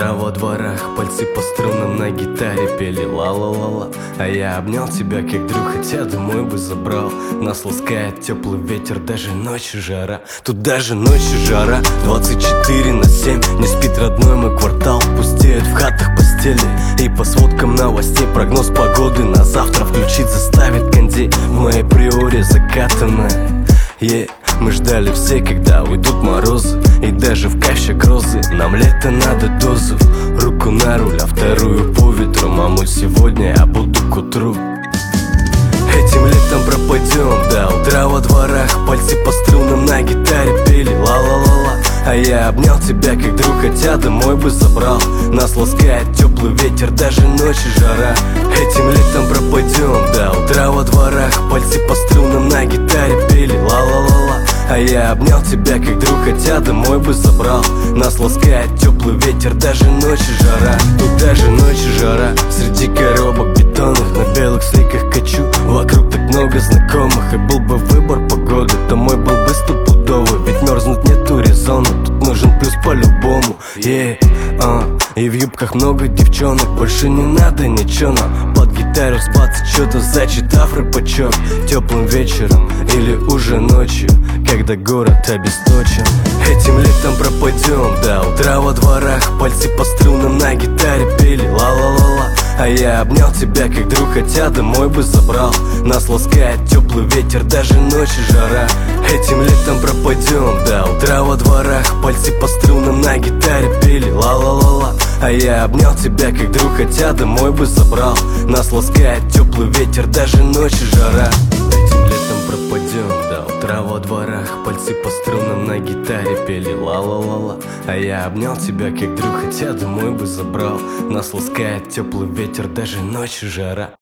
утра во дворах, пальцы по струнам на гитаре пели ла-ла-ла-ла. А я обнял тебя как друг, хотя домой бы забрал. Нас ласкает теплый ветер, даже ночью жара. Тут даже ночью жара, 24/7. Не спит родной мой квартал, пустеют в хатах постели. И по сводкам новостей прогноз погоды на завтра включить заставит кондей. В моей приоре закатанная, мы ждали все, когда уйдут морозы. И даже в кайф грозы нам лето надо дозу. Руку на руль, а вторую по ветру. Мамуль, сегодня я буду к утру. Этим летом пропадем до утра во дворах. Пальцы по струнам на гитаре пели ла-ла-ла-ла. А я обнял тебя как друг, хотя домой бы забрал. Нас ласкает теплый ветер, даже ночью жара. Этим летом пропадем до утра во дворах. Пальцы по струнам на гитаре пели ла-ла-ла-ла. А я обнял тебя как друг, хотя домой бы забрал. Нас ласкает теплый ветер, даже ночью жара. Тут даже ночью жара, среди коробок бетонных на белых сликах качу. Вокруг так много знакомых, и был бы выбор погоды, то мой был бы стопудовый. Ведь мерзнуть нету резона, тут нужен плюс по-любому. И в юбках много девчонок, больше не надо ничего нам. Под гитару спаться, что-то зачитав рэпачок. Теплым вечером или уже ночью, когда город обесточен. Этим летом пропадем до утра во дворах. Пальцы по струнам на гитаре пели ла-ла-ла-ла. А я обнял тебя как друг, хотя домой бы забрал. Нас ласкает теплый ветер, даже ночью жара. Этим летом пропадем до утра во дворах. Пальцы по струнам на гитаре пели ла-ла-ла-ла. А я обнял тебя как друг, хотя домой бы забрал. Нас ласкает теплый ветер, даже ночью жара. Этим летом пропадем до утра во дворах. Пальцы по струнам на гитаре пели ла-ла-ла-ла. А я обнял тебя как друг, хотя домой бы забрал. Нас ласкает теплый ветер, даже ночью жара.